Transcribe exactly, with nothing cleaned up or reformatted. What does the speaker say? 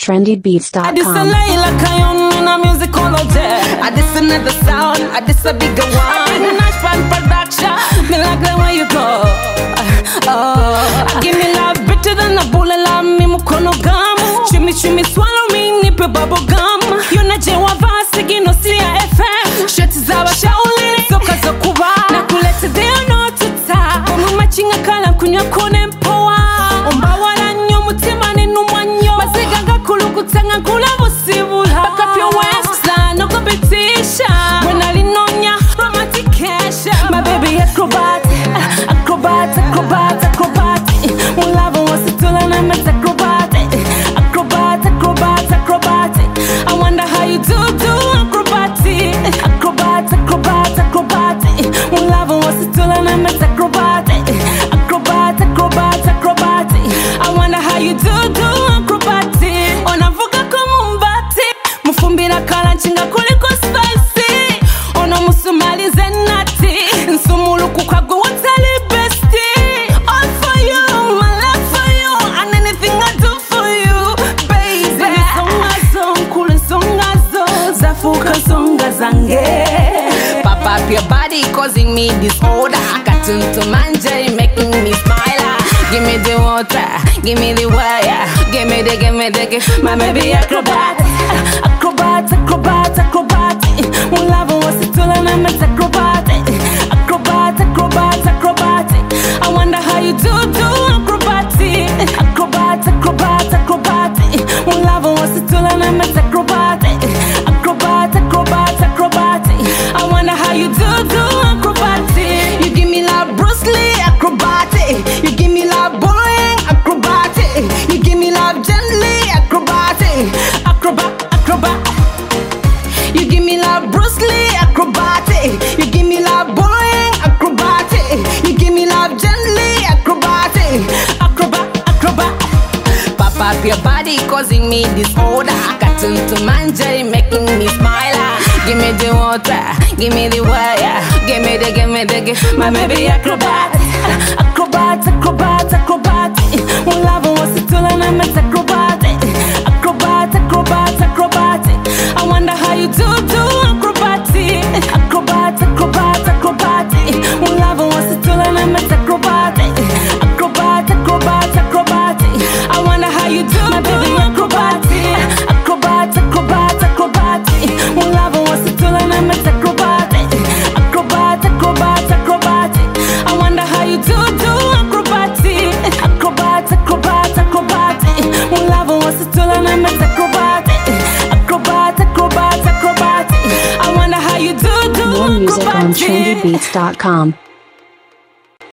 trendy beats dot com. I dis a Layla Kayon in a musicology. I dis another sound, I dis a bigger one. I dis Nash Pan production. Me like the way you go. Oh, I give me love better than a bull and love me mukono gamu. Chimi chimi swallow me nipe bubble gum. Yuna jewa vasi gino siya F M. Sheti zawa shauli soka za kuba. Na kulete deo no tuta. Omu machinga kala kunya kone mpoa. Ombawala nyo mutima ninu mwanyo. Maziga ngakulu kutanga kula musibula. Back up your west side, no competition. When I linonya, romantic cash. My baby acrobat, acrobat, acrobat, acrobat. Mulava wasitula na met acrobat, acrobat, acrobat, acrobat. I wonder how you do do acrobatic, acrobat, acrobat, acrobat. Mulava wasitula na met acrobat, acrobat, acrobat, acrobat. I wonder how you do do acrobatic. Onavuga kumumbati, mufumbira kala nchinga kuliko spicy. Ono musumali zenati, nsumulu kukagwa watali bestie. All for you, my love for you, and anything I do for you, baby. Songa song, kule songa zo, zafuka songa zange. Pop up your body causing me disorder. Cartoon to manje making me smile. Give me the water, give me the wire. Give me the, give me the, give my baby acrobat. Acrobat, acrobat, acrobat. Mulava wasitula na met acrobat. Acrobat, acrobat, acrobat. I wonder how you do do acrobatic. Acrobat, acrobat, acrobat. Mulava wasitula na met acrobat. Acrobat, acrobat, acrobat. I wonder how you do do acrobatic. You give me love Bruce Lee acrobatic. You give me love Boeing acrobatic. You give me love gently acrobatic. Acrobat, acrobat. You give me love Bruce Lee acrobatic. You give me love Boeing acrobatic. You give me love gently acrobatic. Acrobat, acrobat. Pop up your body causing me disorder. Cartoon to manje making me smile. Give me the water, give me the wire. Give me the, give me the, give my baby acrobat. Acrobat, acrobat, acrobat. Mulava wasitula na met acrobat. Acrobat, acrobat, acrobat. I wonder how you do do acrobatic. Acrobat, acrobat, acrobat. Mulava wasitula na met acrobat. Acrobat, acrobat, acrobat. I wonder how you do my baby acrobatic. Acrobat, acrobat, acrobat. Mulava wasitula na met acrobat. Acrobat, acrobat, acrobat. I wonder how you do do acrobatic. Acrobat, acrobat, acrobat. Mulava wasitula na met acrobat. Acrobat, acrobat, acrobat. I wonder how you do do More music on acrobatic. trendy beats dot com.